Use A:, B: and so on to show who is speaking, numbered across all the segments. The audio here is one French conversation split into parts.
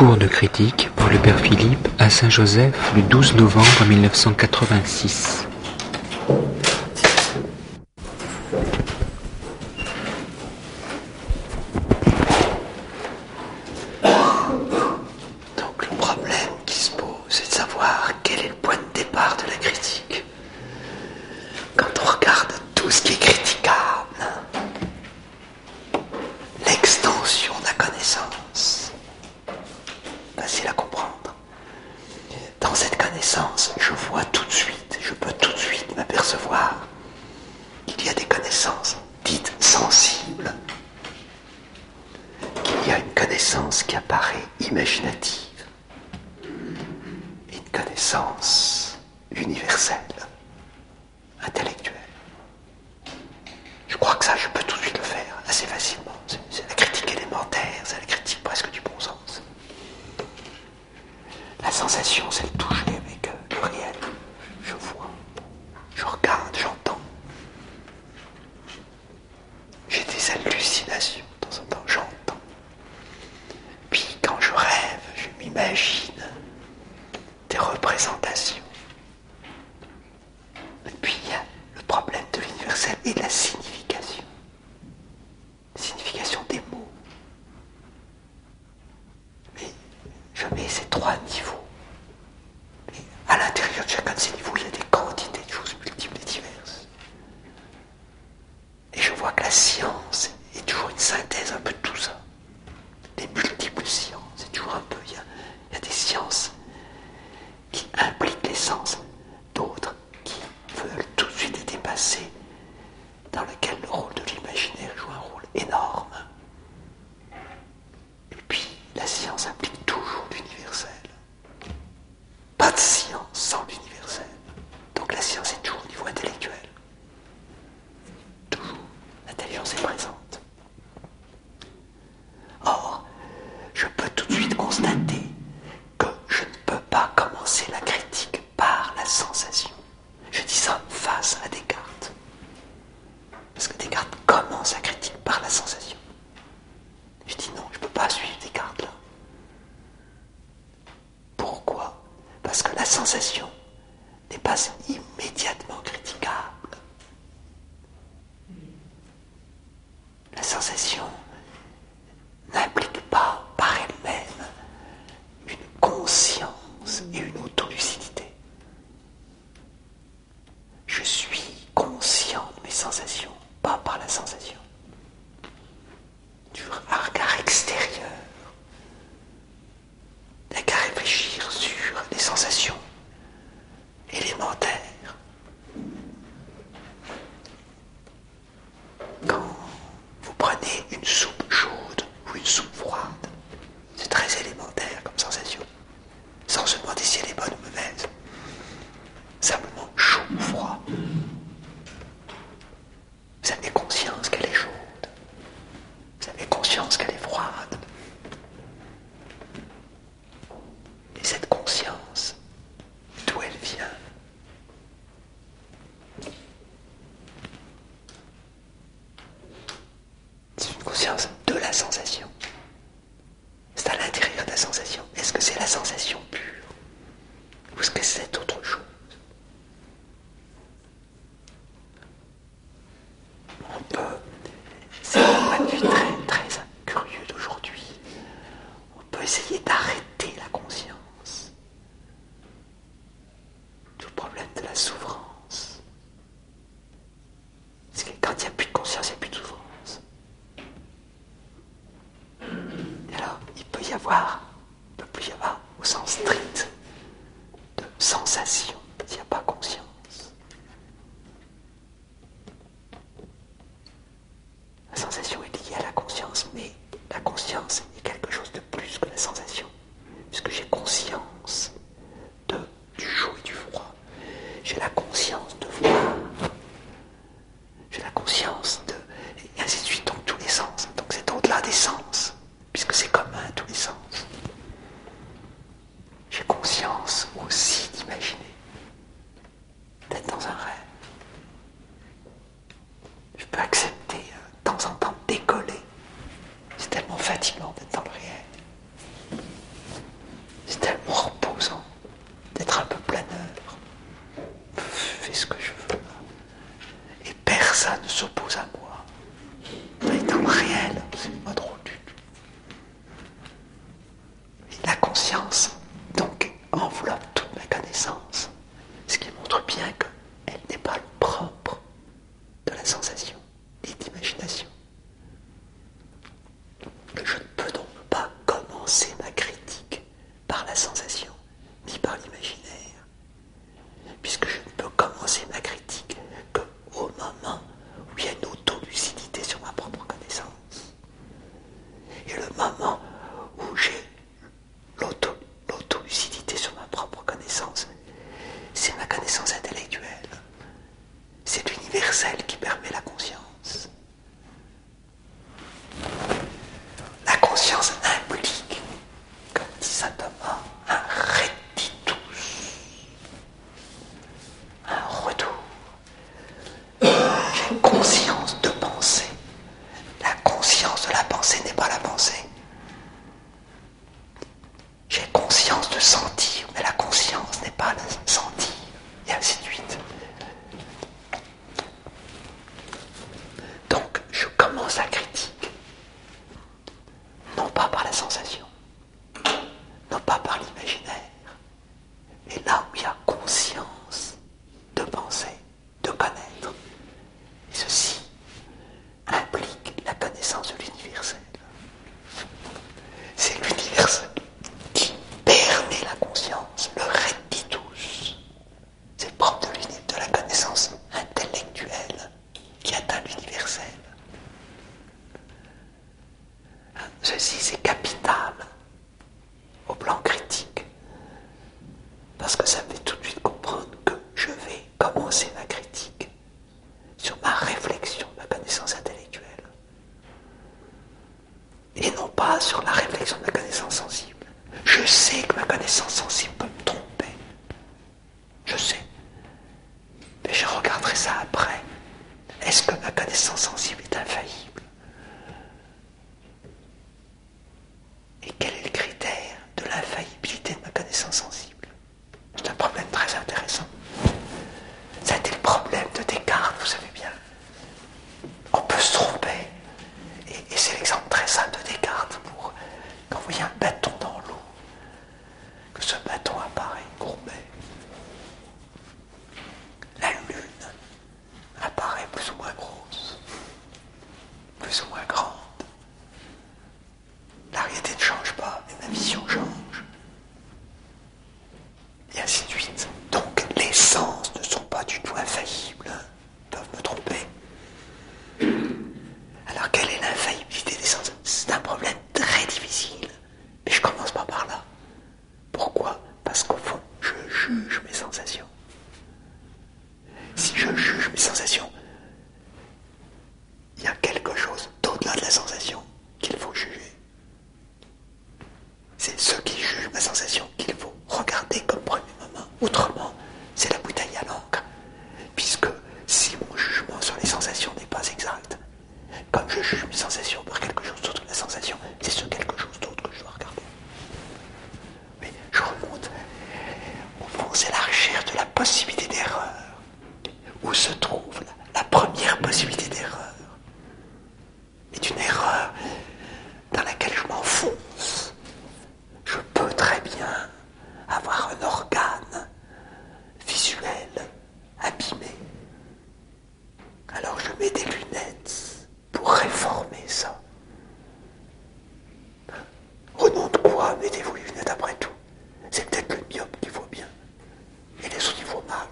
A: Cours de critique pour le Père Philippe à Saint-Joseph le 12 novembre 1986.
B: Donc le problème qui se pose, c'est de savoir quel est le point de départ de la critique. Quand on regarde tout ce qui est critiquable, l'extension de la connaissance, facile à comprendre. Dans cette connaissance, je vois tout de suite, je peux tout de suite m'apercevoir qu'il y a des connaissances dites sensibles, qu'il y a une connaissance qui apparaît imaginative, et une connaissance universelle, intellectuelle. Je crois que ça, je peux tout de suite le faire assez facilement. C'est la critique élémentaire, c'est la critique presque du bon sens. La sensation, c'est le toucher avec le réel. Je vois, je regarde, j'entends. J'ai des hallucinations, de temps en temps, j'entends. Puis quand je rêve, je m'imagine des représentations. Et puis il y a le problème de l'universel et de la signification. Signification des mots. Mais je mets ces trois niveaux. Et à l'intérieur de chacun de ces niveaux, il y a des quantités de choses multiples et diverses. Et je vois que la science est toujours une synthèse un peu de tout ça. Les multiples sciences, c'est toujours un peu. Il y a des sciences qui impliquent les sens, d'autres qui veulent tout de suite les dépasser, dans lequel le rôle de l'imaginaire joue un rôle énorme. Et puis, la science implique toujours l'universel. Pas de science sans l'universel. Donc la science est toujours au niveau intellectuel. Toujours. L'intelligence est présente. Or, je peux tout de suite constater que je ne peux pas commencer la critique par la sensation. Je dis ça face à Descartes. Parce que Descartes commence sa critique par la sensation. Je dis non, je ne peux pas suivre Descartes là. Pourquoi ? Parce que la sensation n'est pas immédiatement critiquable. La sensation n'implique pas par elle-même une conscience et une autolucidité. Je suis conscient de mes sensations, pas par la sensation. Du regard extérieur, il n'y a qu'à réfléchir sur les sensations élémentaires. Quand vous prenez une soupe chaude ou une soupe froide, c'est très élémentaire comme sensation, sans se demander si elle est bonne ou mauvaise. Simplement chaud ou froid. Vous avez conscience qu'elle est chaude. Vous avez conscience qu'elle est froide. Et cette conscience, d'où elle vient? C'est une conscience de la sensation. C'est à l'intérieur de la sensation. Est-ce que c'est la sensation pure? Ou est-ce que c'est autre chose? On peut, c'est un point de vue très, très curieux d'aujourd'hui, on peut essayer d'arrêter la conscience. Tout le problème de la souffrance. Parce que quand il n'y a plus de conscience, il n'y a plus de souffrance. Et alors, il peut plus y avoir, au sens strict, de sensation, s'il n'y a pas conscience. La sensation est liée à la conscience, mais la conscience est quelque chose de plus que la sensation, puisque j'ai conscience du chaud et du froid. J'ai la conscience de voir. J'ai la conscience de... et ainsi de suite, donc tous les sens. Donc c'est au-delà des sens, puisque c'est commun à tous les sens. J'ai conscience aussi d'imaginer, d'être dans un rêve. Je peux accepter de temps en temps de décoller. C'est tellement fatigant d'être dans le réel. personne ne s'oppose à moi. Mais dans le réel, c'est pas drôle du tout. Et la conscience, donc, enveloppe toute ma connaissance, ce qui montre bien qu'elle n'est pas le propre de la sensation ni de l'imagination. Je ne peux donc pas commencer ma critique par la sensation ni par l'imaginaire, puisque je ne peux commencer ma critique qu'au moment où il y a une autolucidité sur ma propre connaissance. Et le moment où j'ai l'autolucidité sur ma propre connaissance, c'est ma connaissance intellectuelle. C'est l'universel qui permet la conscience. La conscience implique, comme dit saint Thomas, un reditus, un retour. J'ai conscience de penser. La conscience de la pensée n'est pas la pensée. J'ai conscience de sentir, mais la conscience n'est pas le sentir, et ainsi de suite. Donc, je commence la critique, non pas par la sensation, non pas par l'imaginaire, mais là où il y a conscience de penser, de connaître. Et ceci implique la connaissance de l'universel. C'est l'universel qui permet la conscience, le reditus. C'est propre de la connaissance intellectuelle qui atteint l'universel. Ceci, c'est capital au plan critique, parce que ça me fait tout de suite comprendre que je vais commencer ma critique sur ma réflexion, ma connaissance intellectuelle, et non pas sur la réflexion de ma connaissance sensible. Je sais que ma connaissance sensible peut me tromper. Je sais. Mais je regarderai ça après. Est-ce que ma connaissance sensible est infaillible? Et quel est le critère de l'infaillibilité de ma connaissance sensible? C'est un problème très intéressant. Ça a été le problème de Descartes, vous savez bien. On peut se tromper. Et c'est l'exemple très simple de Descartes pour quand vous voyez un bâton dans l'eau, que ce bâton apparaît courbé. La lune apparaît plus ou moins grosse, plus ou moins grande. La réalité ne change pas, mais ma vision change. Et ainsi de suite. Donc les sens ne sont pas du tout infaillibles, peuvent me tromper. Alors quelle est l'infaillibilité des sens? C'est un problème très difficile, mais je commence pas par là. Pourquoi? Parce qu'au fond, je juge mes sensations. Si je juge mes sensations, il y a quelque chose d'au-delà de la sensation qu'il faut juger. C'est ce qui juge ma sensation qu'il faut regarder comme premier moment. Autrement, c'est la bouteille à l'encre. Puisque si mon jugement sur les sensations n'est pas exact, comme je juge mes sensations par quelque chose d'autre que la sensation, c'est sur quelque chose d'autre que je dois regarder. Mais je remonte. Au fond, c'est la recherche de la possibilité d'erreur. Où se trouve la première possibilité d'erreur? C'est une erreur dans laquelle je m'enfonce. Je peux très bien avoir un organe visuel abîmé. Alors je mets des lunettes pour réformer ça. Au nom de quoi mettez-vous les lunettes après tout? C'est peut-être le myope qui voit bien. Et les autres qui voient mal.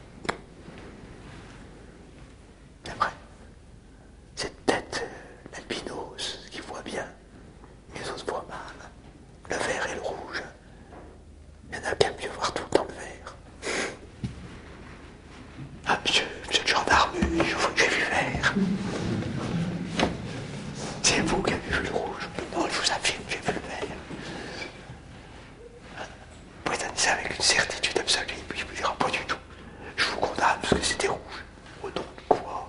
B: C'est vrai. C'est peut-être l'albinos qui voit bien. Les autres voient mal. Le vert et le rouge. Il y en a qui aiment mieux voir tout le temps le vert. Ah, monsieur le gendarme, j'ai vu vert. C'est vous qui avez vu le rouge. Non, je vous affirme, j'ai vu le vert. Vous pouvez donner ça avec une certitude absolue, puis je vous dirai pas du tout. Je vous condamne parce que c'était rouge. Au nom de quoi?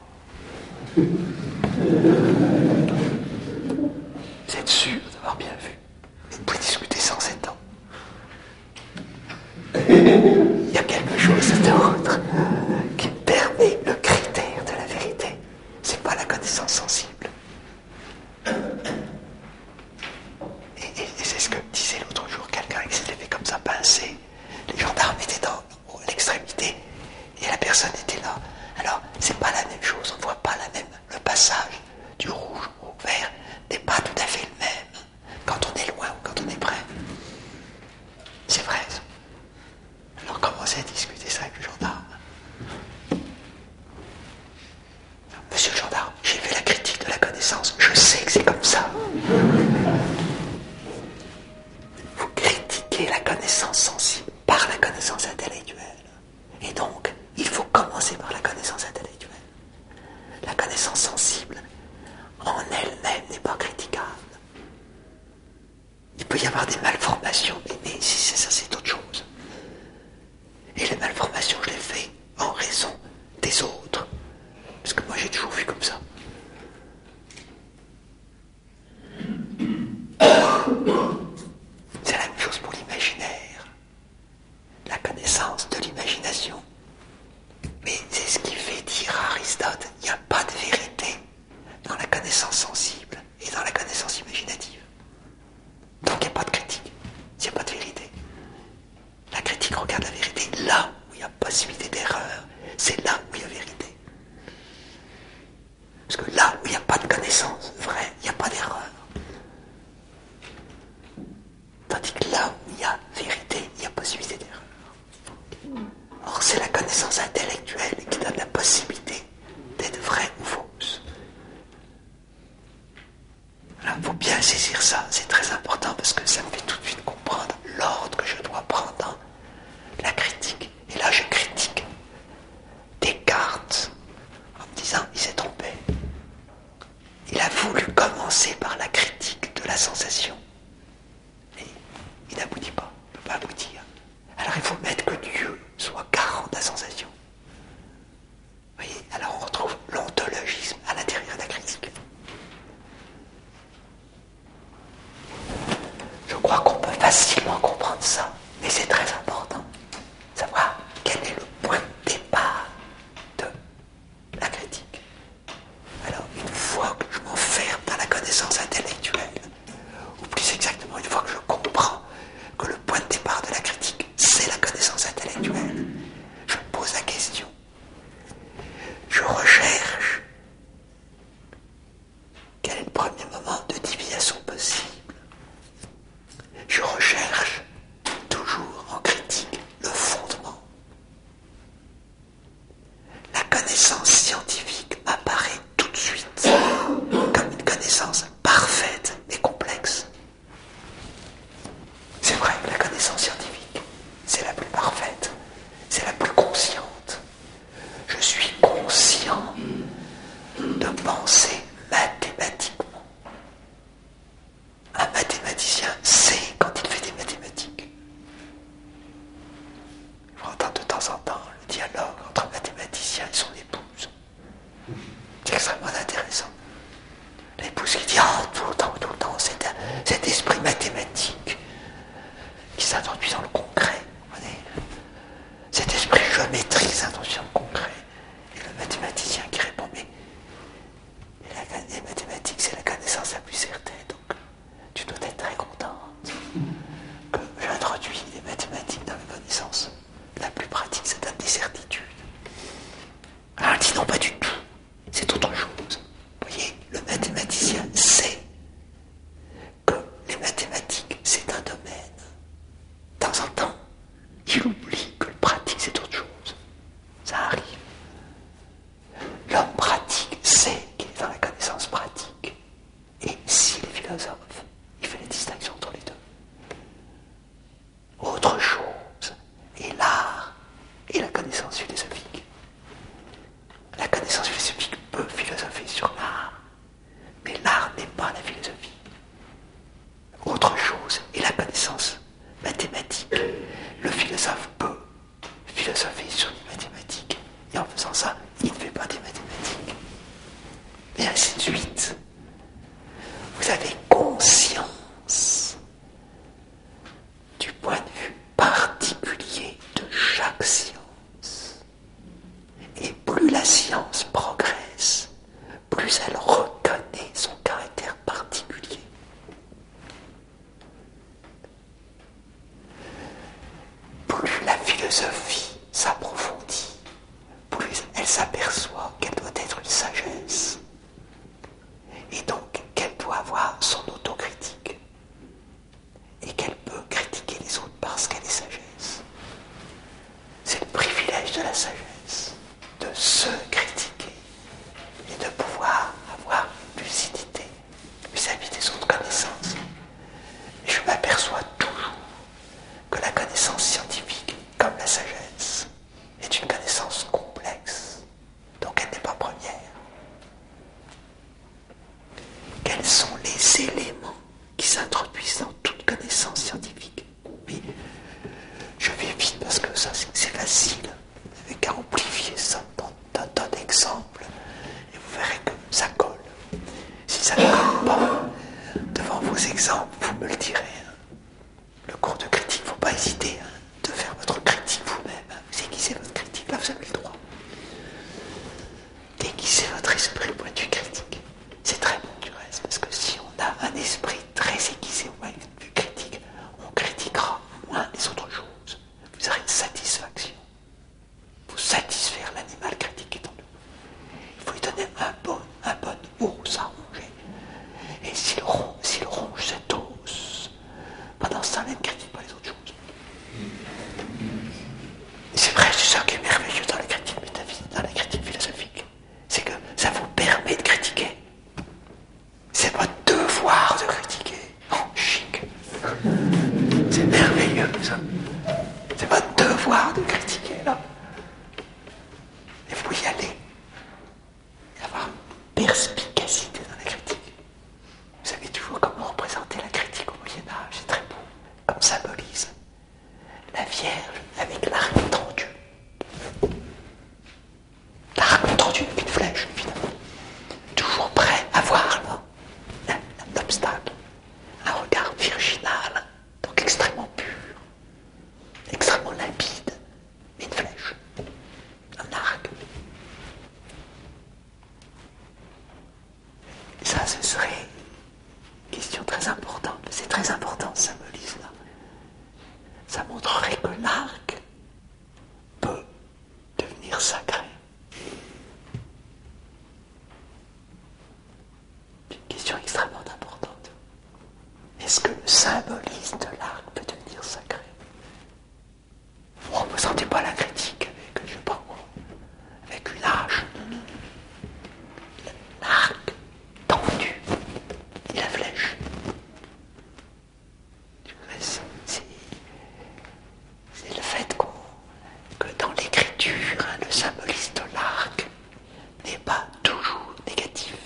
B: Vous êtes sûr d'avoir bien vu? Vous pouvez discuter sans cet ans. Il y a quelque chose d'autre qui permet le critère de la vérité. La connaissance sensible, en elle-même, n'est pas critiquable. Il peut y avoir des malformations, mais ça, c'est autre chose. Et les malformations, je les fais en raison des autres. Parce que moi, j'ai toujours vu comme ça. C'est la même chose pour l'imaginaire. La connaissance de l'imagination. Mais c'est ce qui fait dire à Aristote, il n'y a pas de vérité dans la connaissance sensible et dans la connaissance imaginative. Donc il n'y a pas de critique, il n'y a pas de vérité. La critique regarde la vérité là où il y a possibilité d'erreur, c'est là où il y a vérité. Parce que là où il n'y a pas de connaissance vraie, il n'y a pas d'erreur. Tandis que là où il y a vérité, il y a possibilité d'erreur. Or, c'est la connaissance intellectuelle qui donne la possibilité d'être vraie ou fausse. Il faut bien saisir ça, c'est très important parce que ça me fait tout de suite comprendre l'ordre que je dois prendre dans la critique. Et là, je critique Descartes en me disant il s'est trompé. Il a voulu commencer par la critique de la sensation. Mais il n'aboutit pas, il ne peut pas aboutir. Alors il faut mettre que Dieu soit garant de la sensation. Vous voyez, alors on retrouve l'ontologisme à l'intérieur de la critique. Je crois qu'on peut facilement comprendre ça, mais c'est très important. Savoir quel est le point de départ de la critique. Alors, une fois que je m'enferme dans la connaissance intellectuelle, ou plus exactement, une fois que je comprends que le point de départ de la critique, c'est la connaissance intellectuelle, je me pose la question. Je recherche quel est le premier moment de divination possible. Je recherche toujours en critique le fondement. La connaissance scientifique apparaît tout de suite comme une connaissance parfaite mais complexe. C'est vrai que la connaissance scientifique, c'est la plus parfaite, c'est la plus consciente. Je suis conscient de penser mathématiquement. Un mathématicien sait quand il fait des mathématiques. Il faut entendre de temps en temps le dialogue entre un mathématicien et son épouse. C'est extrêmement intéressant. L'épouse qui dit tout le temps, cet esprit mathématique qui s'introduit dans le concret. Vous voyez, cet esprit géométrique s'introduit dans le concret. Et le mathématicien qui répond, mais les mathématiques, c'est la connaissance la plus certaine. Donc, tu dois être très contente que j'introduis les mathématiques dans la connaissance la plus pratique, ça donne des certitudes. Alors, elle dit non, pas du tout. C'est autre chose. ce serait une question très importante. C'est très important ce symbolisme-là. Ça montrerait que l'arc peut devenir sacré. C'est une question extrêmement importante. Est-ce que le symbolisme de l'arc peut devenir sacré? Vous ne représentez pas la critique avec, je sais pas quoi, avec une hache. Non, non. L'arc tendu et la flèche. C'est le fait que dans l'écriture, le symbolisme de l'arc n'est pas toujours négatif.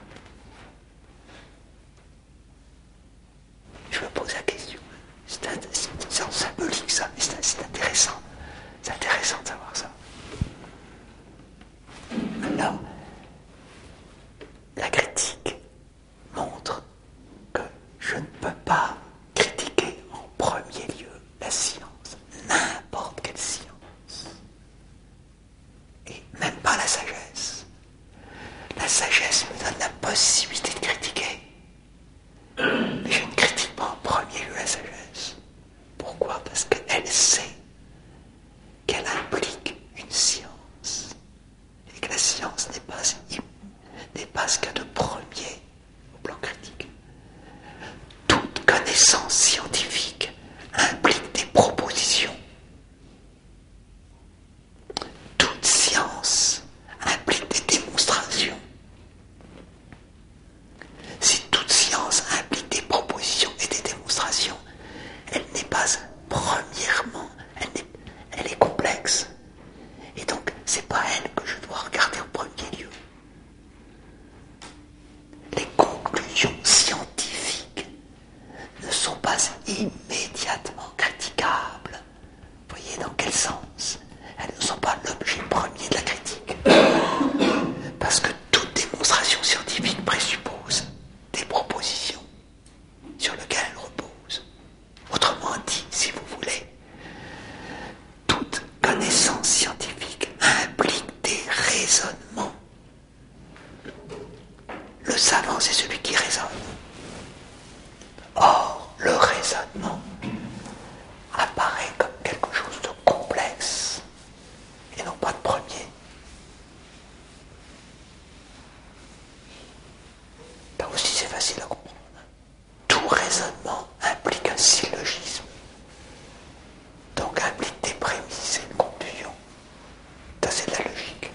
B: Je me pose la question. C'est symbolique ça, mais c'est intéressant. C'est intéressant de savoir ça. Alors, la critique montre que je ne peux pas critiquer en premier lieu la science, n'importe quelle science, et même pas la sagesse. La sagesse me donne la possibilité de critiquer, mais je ne critique pas en premier lieu la sagesse. Pourquoi? Parce qu'elle sait qu'elle implique une science, et que la science n'est pas ce qu'il y a de premier au plan critique. Toute connaissance scientifique implique des propositions. Toute science implique des démonstrations. Si toute science implique des propositions et des démonstrations, elle n'est pas, premièrement, elle est complexe. Et donc, c'est pas elle que je dois regarder en premier lieu. Les conclusions scientifiques ne sont pas immédiatement critiquables. Vous voyez dans quel sens? Elles ne sont pas l'objet premier de la critique. Parce que toute démonstration scientifique présuppose des propositions sur lesquelles elle repose. Autrement dit, si vous voulez, toute connaissance scientifique implique des raisonnements. Le savant, c'est celui qui raisonne. Or, le raisonnement apparaît comme quelque chose de complexe et non pas de premier. Là aussi, c'est facile à comprendre. Tout raisonnement implique un syllogisme, donc implique des prémices et une conclusion. Ça, c'est de la logique.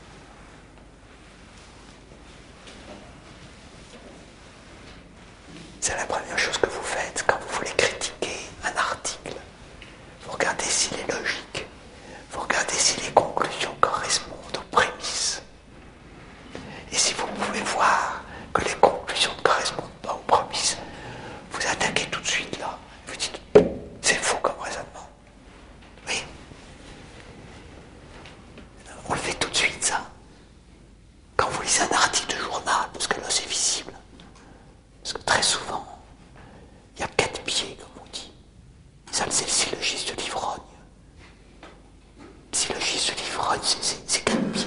B: C'est la première chose que vous faites quand vous voulez critiquer un article. Vous regardez s'il est logique. Vous regardez si les conclusions correspondent aux prémices. Et si vous pouvez voir que les conclusions ne correspondent pas aux prémices, vous attaquez tout de suite là. Vous dites, c'est faux comme raisonnement. Oui. On le fait tout de suite, ça. Quand vous lisez un article de journal, parce que là c'est visible. Parce que très souvent, il y a 4 pieds, comme on dit. Ça, c'est le syllogisme de l'ivrogne. Le syllogisme de l'ivrogne, c'est 4 pieds.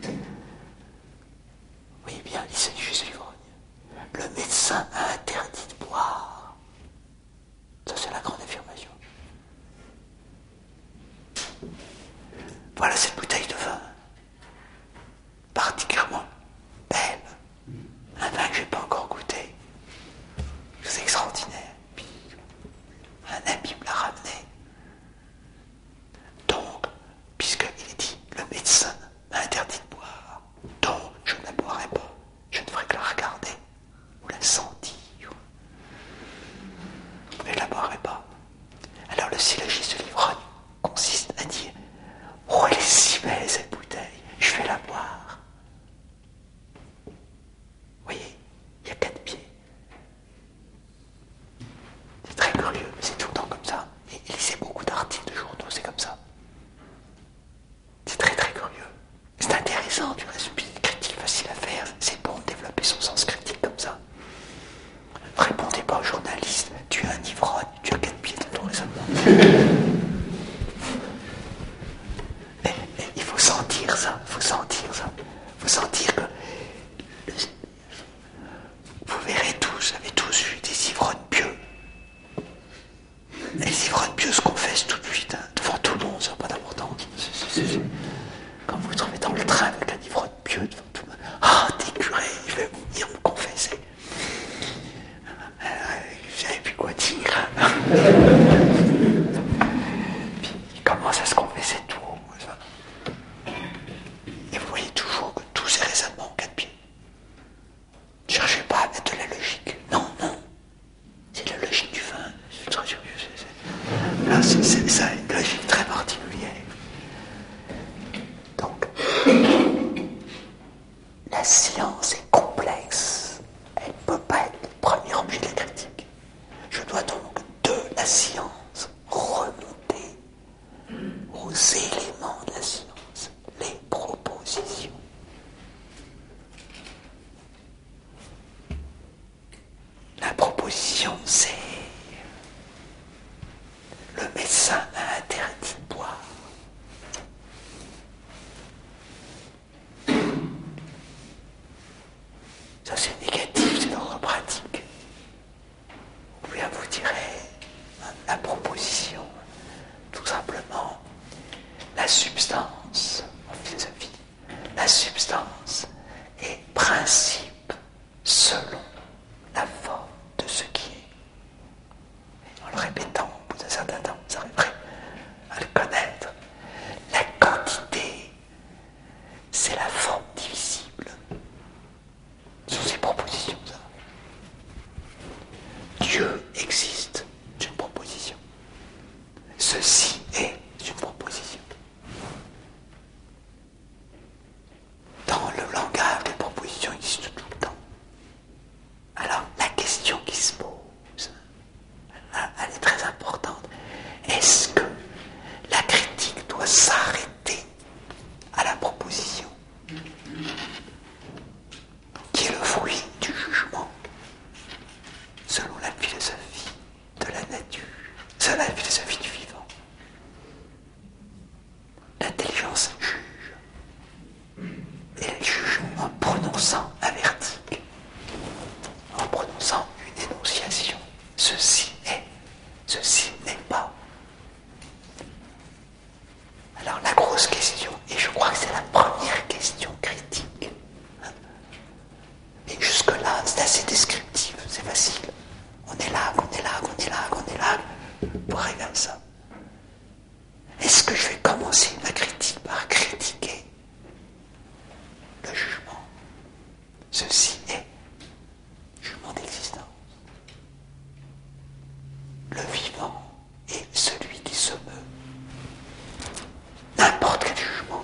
B: Vous voyez bien, le syllogisme de l'ivrogne. Le médecin a interdit de boire. Ça, c'est la grande affirmation. Voilà cette bouteille de vin. Particulièrement belle. la science est complexe. Elle ne peut pas être le premier objet de la critique. Je dois donc de la science remonter aux éléments de la science, les propositions. La proposition, c'est le médecin m'a interdit de boire. Ça c'est négatif, c'est l'ordre pratique. Ou bien vous direz la proposition, tout simplement, la substance, en philosophie, la substance est principe selon la forme de ce qui est. En le répétant, au bout d'un certain temps, vous arriverez à le connaître. La quantité, c'est la forme divisible. Ce sont ces propositions, ça. Dieu existe, c'est une proposition. Ceci est une proposition. Dans le langage, les propositions existent tout le temps. Alors, la question qui se pose, elle est très importante. Est-ce que la critique doit s'arrêter à la proposition, qui est le fruit du jugement, selon la philosophie de la nature, selon la philosophie du vivant? L'intelligence juge, et elle juge en prononçant un verdict, en prononçant une énonciation. Ceci est, ceci n'est pas. Alors la grosse question, et je crois que c'est la première question critique, et jusque-là c'est assez descriptif, c'est facile. On est là, on est là, on est là, on est là, pour arriver à ça. Est-ce que je vais commencer ma critique par critiquer le jugement? Ceci est jugement d'existence. Le vivant est celui qui se meut. N'importe quel jugement.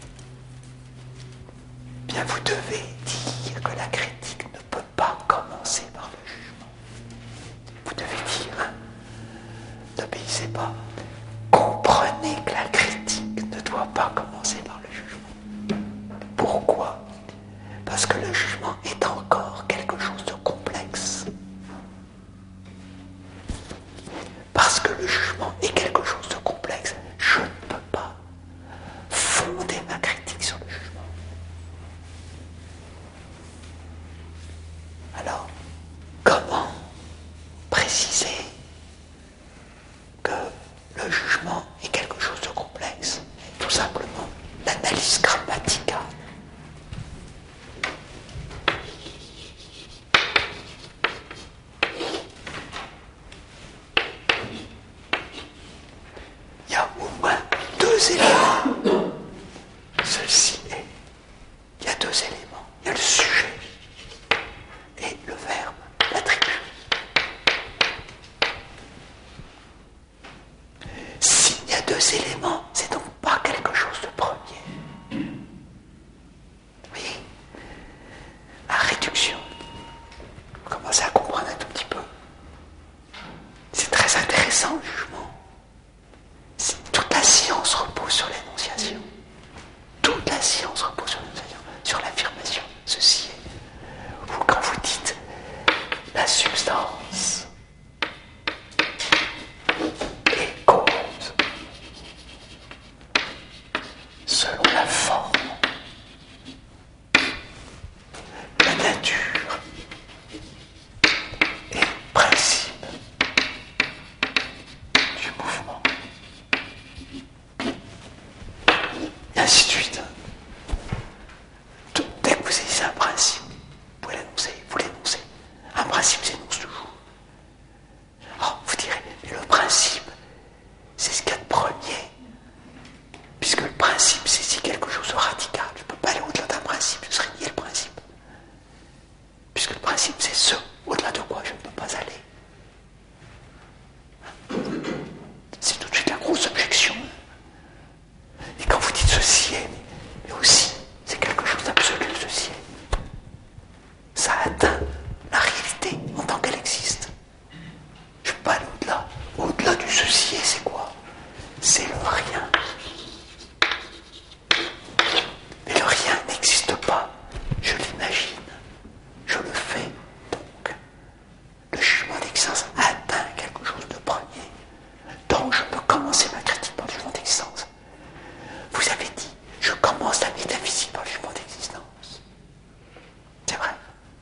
B: Bien, vous devez dire que la critique ne peut pas commencer par le jugement. Vous devez dire, n'obéissez pas. Comprenez que la critique ne doit pas commencer par le jugement. Pourquoi? Parce que le jugement est encore quelque chose de complexe. Parce que le jugement est quelque chose de complexe, je ne peux pas fonder ma critique sur le jugement. Alors, comment préciser que le jugement est quelque chose de complexe? Tout simplement, l'analyse grammaticale. je l'imagine, je le fais. Donc, le jugement d'existence atteint quelque chose de premier. Donc, je peux commencer ma critique par le jugement d'existence. Vous avez dit, je commence la métaphysique par le jugement d'existence. C'est vrai.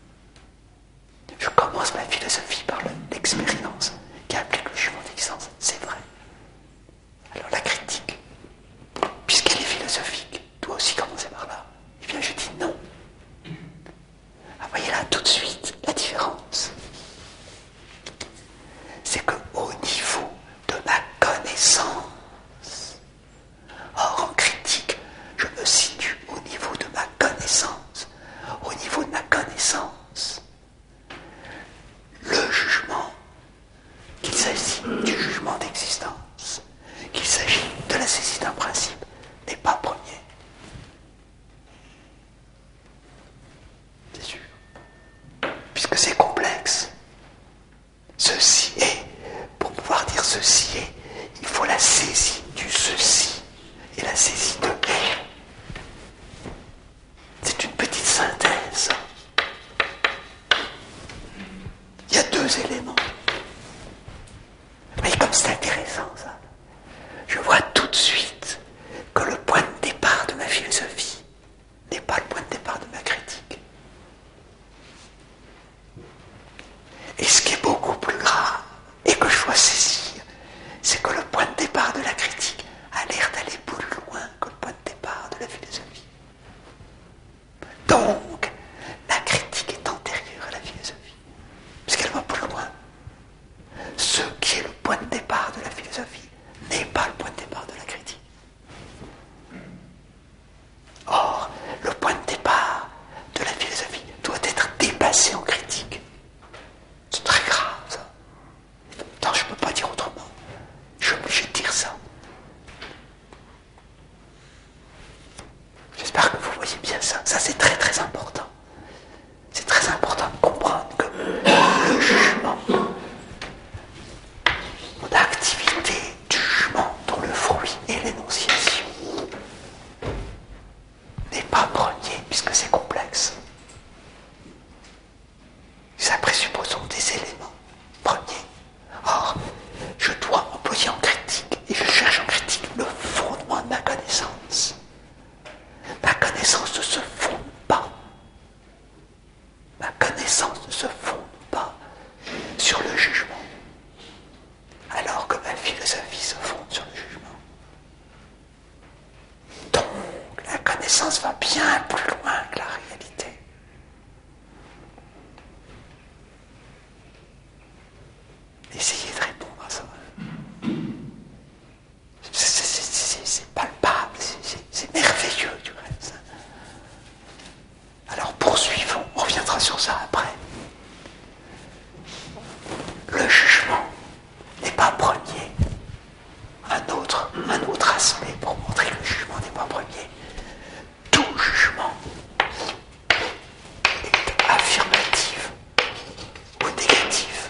B: Je commence ma philosophie par l'expérience qui implique le jugement d'existence. C'est vrai. Alors la critique, puisqu'elle est philosophique, doit aussi commencer par là. Eh bien je dis non. Ah, voyez là tout de suite la différence. C'est qu'au niveau de ma connaissance, or en critique, je me situe au niveau de ma connaissance, au niveau de ma connaissance. Le jugement, qu'il s'agit du jugement d'existence, qu'il s'agit de la saisie d'un principe, n'est pas premier. C'est sûr. Puisque c'est complexe. Ceci est, pour pouvoir dire ceci est, il faut la saisie du ceci et la saisie de est. C'est une petite synthèse. Il y a deux éléments. Mais comme c'est intéressant ça, je vois tout de suite que le point de départ de ma philosophie n'est pas le point de départ de ma critique. Et ce qui est beaucoup plus grave, et que je dois saisir, c'est que le point de départ de la critique a l'air d'aller plus loin que le point de départ de la philosophie. Donc, la critique est antérieure à la philosophie, puisqu'elle va plus loin. Ce qui est le point de départ de la philosophie n'est pas le point de départ de la critique. Or, le point de départ de la philosophie doit être dépassé en critique. C'est très grave, ça. Non, je ne peux pas dire autrement. Je suis obligé de dire ça. J'espère que vous voyez bien ça. Ça, c'est très très important. C'est très important de comprendre que le jugement, l'activité du jugement dont le fruit est l'énonciation, n'est pas premier puisque c'est complexe. Ça présuppose donc des éléments premiers. Or, je dois employer en critique, et je cherche en critique le fondement de ma connaissance. Ma connaissance ne se fonde pas. Ma connaissance ne se fonde pas sur le jugement, alors que ma philosophie se fonde sur le jugement. Donc, la connaissance va bien plus loin que la réalité. Essayez de répondre à ça. C'est palpable, c'est merveilleux du reste. Alors poursuivons, on reviendra sur ça après. Le jugement n'est pas premier. Un autre aspect pour montrer que le jugement n'est pas premier. Tout jugement est affirmatif ou négatif.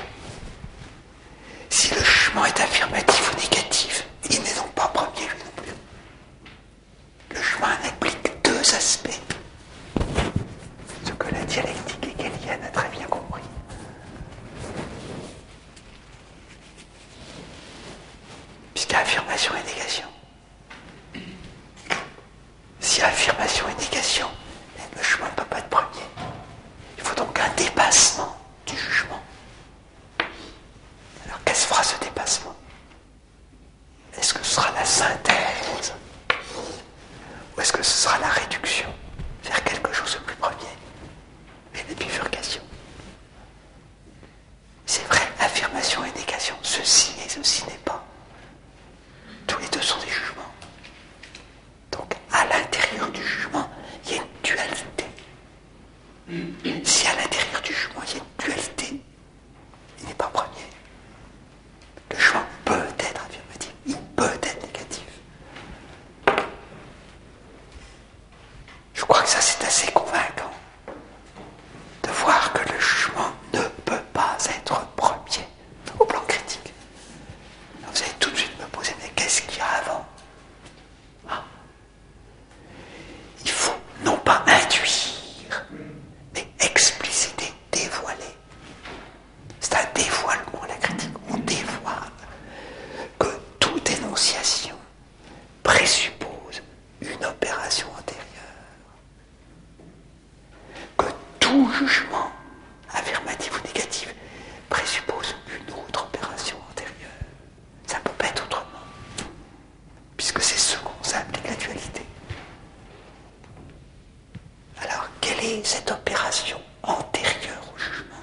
B: Si le jugement est affirmatif ou négatif, il n'est donc pas premier lui non plus. Le jugement implique deux aspects. Ce que la dialectique hegelienne a très bien compris. Puisqu'affirmation et négation. Si affirmation et négation, le jugement ne peut pas être premier. Il faut donc un dépassement du jugement. Alors qu'est-ce que fera ce dépassement? Est-ce que ce sera la synthèse? Ou est-ce que ce sera la réduction vers quelque chose de plus premier? Et la bifurcation. C'est vrai, affirmation et négation, ceci et ceci n'est pas. Tous les deux sont des jugements. Donc, à l'intérieur du jugement, il y a une dualité. Si à l'intérieur du jugement, il y a une dualité, il n'est pas premier. Le jugement peut être affirmatif, il peut être négatif. Je crois que ça, c'est assez convaincant de voir que le jugement ne peut pas être premier au plan critique. Alors vous allez tout de suite me poser, mais qu'est-ce qu'il y a avant? Il faut non pas induire tout jugement, affirmatif ou négatif, présuppose une autre opération antérieure. Ça ne peut pas être autrement, puisque c'est ce qu'on s'applique la dualité. Alors, quelle est cette opération antérieure au jugement?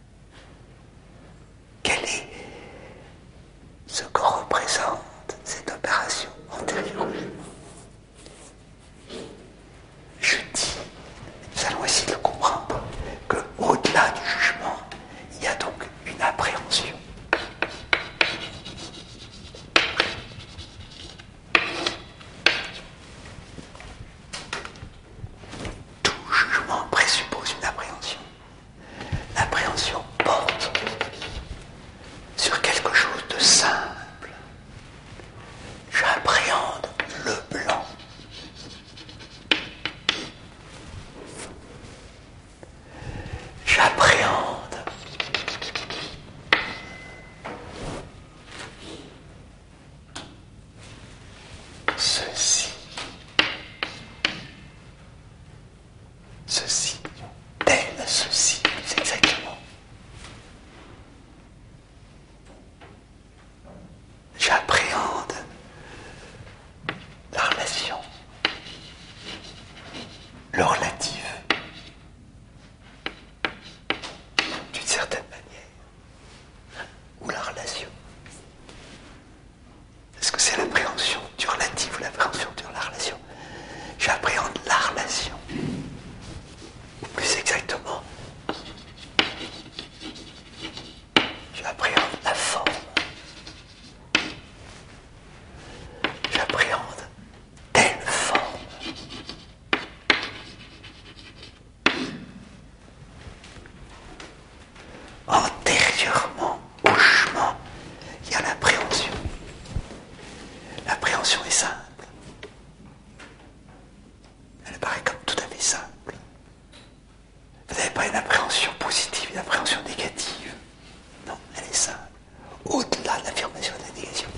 B: Quel est ce que représente cette opération antérieure au jugement? Je dis, nous allons essayer de le comprendre, qu'au-delà du jugement, il y a donc une appréhension. Tout jugement présuppose une appréhension. L'appréhension porte sur quelque chose de simple. J'appréhende le blanc. J'appréhende ceci. Ceci. Tel ceci, c'est exactement. J'appréhende la relation, le relatif, d'une certaine manière, ou la relation. Est-ce que c'est l'appréhension du relatif ou l'appréhension de la relation? J'appréhende la relation, ou plus exactement, j'appréhende la forme. J'appréhende telle forme. Antérieurement au jugement, il y a l'appréhension. L'appréhension est simple. Elle paraît comme tout à fait simple. Vous n'avez pas une appréhension positive, une appréhension négative. Non, elle est simple. Au-delà de l'affirmation et de la négation.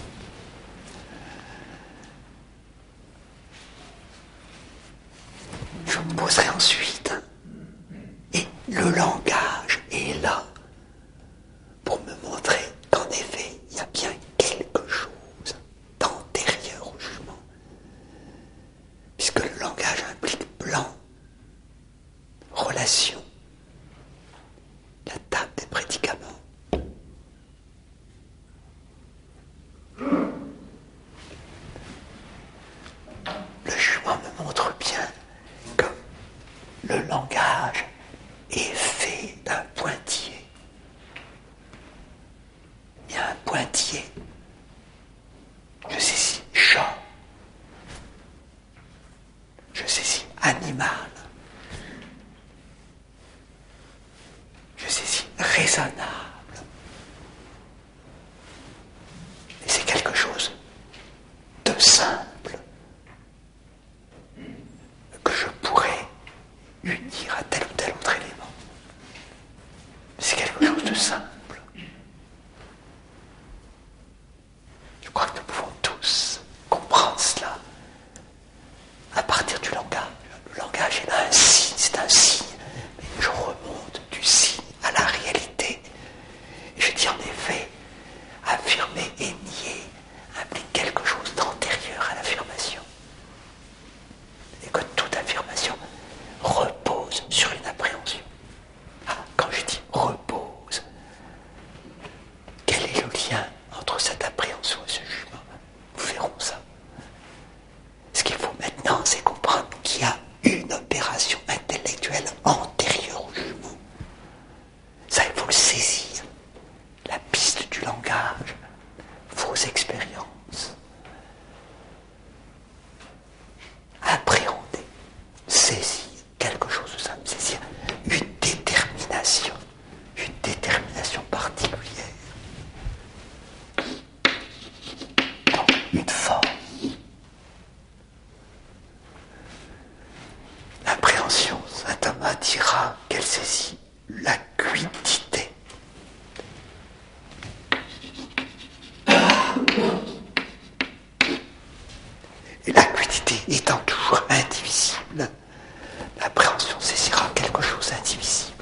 B: Je me poserai ensuite. Et le langage est là pour me montrer qu'en effet, il y a bien quelque chose d'antérieur au jugement. Puisque le langage implique blanc, relation, la table des prédicaments. Le jugement me montre bien que le langage est fait d'un pointillé. Il y a un pointillé. Je saisis chat. Je saisis animal. Je saisis raisonnable. Et c'est quelque chose de simple que je pourrais unir à tel ou tel autre élément. C'est quelque chose de simple. Je crois que nous pouvons tous comprendre cela à partir du langage. Le langage est là un signe, c'est un signe. Mais je remonte du signe à la réalité. Et je dis en effet, affirmer et nier implique quelque chose d'antérieur à l'affirmation. Et que toute affirmation repose sur une appréhension. Ah, quand je dis repose, quel est le lien entre cette appréhension et ce jugement? Nous verrons ça. Ce qu'il faut maintenant, c'est comprendre qu'il y a une opération intellectuelle antérieure au jugement. Ça, il faut le saisir. La piste du langage, vos expériences. Appréhender, saisir quelque chose de simple, saisir une détermination particulière. Une forme. L'appréhension, saint Thomas dira qu'elle saisit l'acuité. Et l'acuité étant toujours indivisible, l'appréhension saisira quelque chose d'indivisible.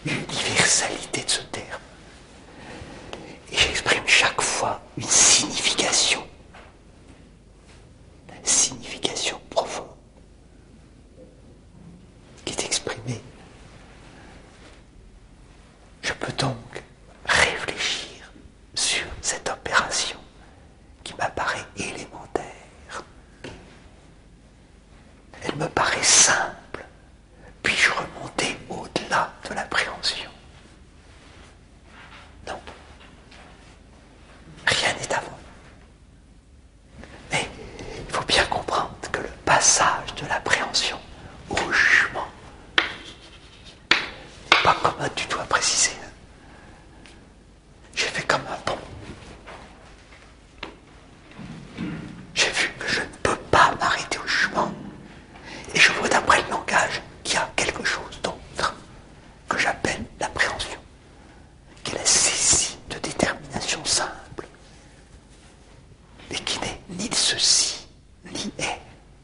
B: l'universalité de ce terme. Et j'exprime chaque fois une signification profonde qui est exprimée. Je peux donc réfléchir sur cette opération qui m'apparaît élémentaire. Elle me paraît simple. Puis-je remonter au-delà de l'appréhension? Non. Rien n'est avant. Mais il faut bien comprendre que le passage de l'appréhension au jugement n'est pas commode du tout à préciser. J'ai fait comme un pont. J'ai vu que je ne peux pas m'arrêter au jugement. Et je vois d'après le langage qu'il y a quelque chose d'autre que j'appelle l'appréhension, qui est la saisie de détermination simple, et qui n'est ni ceci, ni est.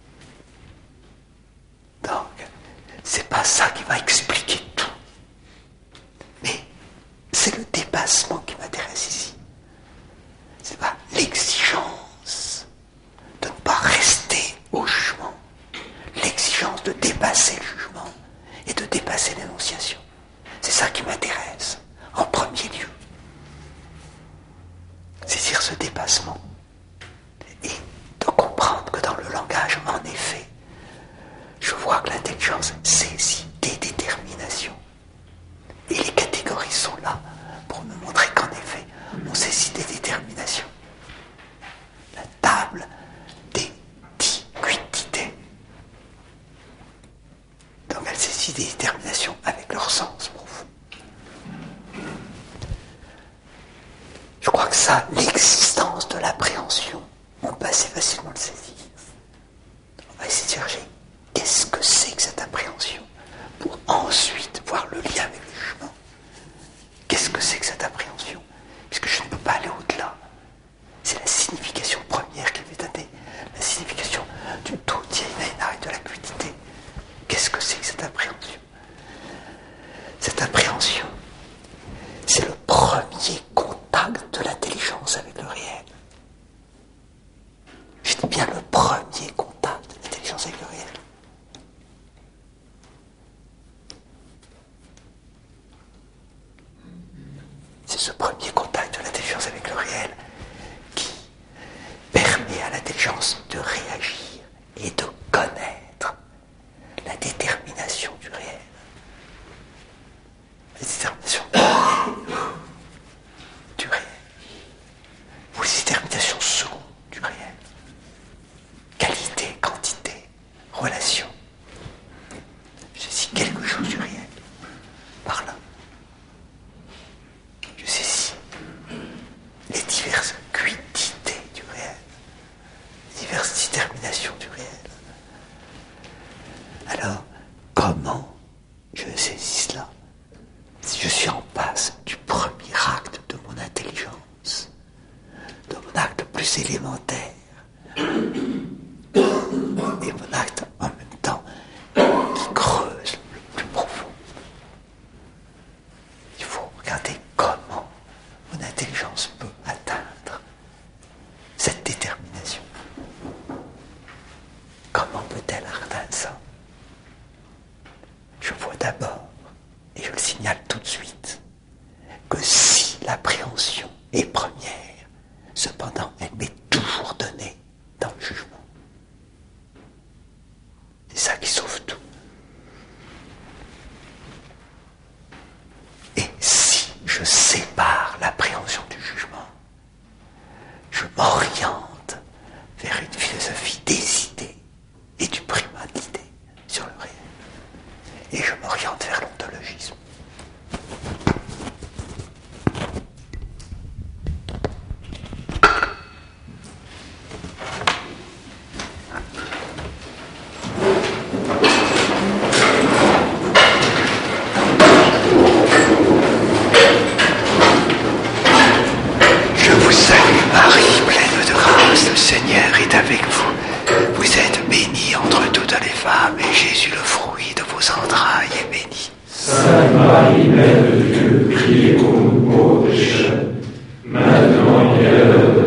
B: Donc, c'est pas ça qui va expliquer tout. Mais c'est le dépassement qui m'intéresse ici. C'est pas l'exigence de ne pas rester au jugement, l'exigence de dépasser le jugement et de dépasser l'énonciation. C'est ça qui m'intéresse en premier lieu. Saisir ce dépassement et de comprendre que dans le langage, en effet, je vois que l'intelligence saisit des déterminations. Et les catégories sont là pour me montrer qu'en effet, on saisit des déterminations. La table des 10 quiddités. Donc elle saisit des déterminations avec leur sens profond. Je crois que ça, l'existence de l'appréhension, on peut assez facilement le saisir. On va essayer de chercher qu'est-ce que c'est que cette appréhension pour ensuite voir le lien avec le jugement. Qu'est-ce que c'est que cette appréhension? Puisque je ne peux pas aller au-delà. C'est la signification première qui m'est donnée, la signification du tout et de la quiddité. Qu'est-ce que c'est que cette appréhension? Cette appréhension, c'est le premier contact de l'intelligence avec le réel. Je dis bien le premier contact de l'intelligence avec le réel. C'est ce premier contact de l'intelligence avec le réel qui permet à l'intelligence de réagir et de connaître la détermination du réel. La détermination du réel. Ou les déterminations secondes du réel. Qualité, quantité, relation. Je saisis quelque chose du réel. Par là. Je saisis les diverses quiddités du réel. Les diverses déterminations du réel. Alors, comment je saisis cela? Si je suis en passe du premier acte de mon intelligence, de mon acte plus élémentaire, et mon acte en même temps qui creuse le plus profond. Il faut regarder comment mon intelligence peut atteindre cette détermination. Comment peut-elle atteindre ça? Je vois d'abord, et je le signale tout de suite, que si l'appréhension est première, cependant elle m'est toujours donnée dans le jugement. C'est ça qui sauve tout. Et si je sépare l'appréhension du jugement, je m'oriente vers une philosophie des idées et du primat de l'idée sur le réel. Et je m'oriente vers l'ontologisme.
C: Marie, Mère de Dieu, priez pour nous pauvres pécheurs, maintenant et à l'heure de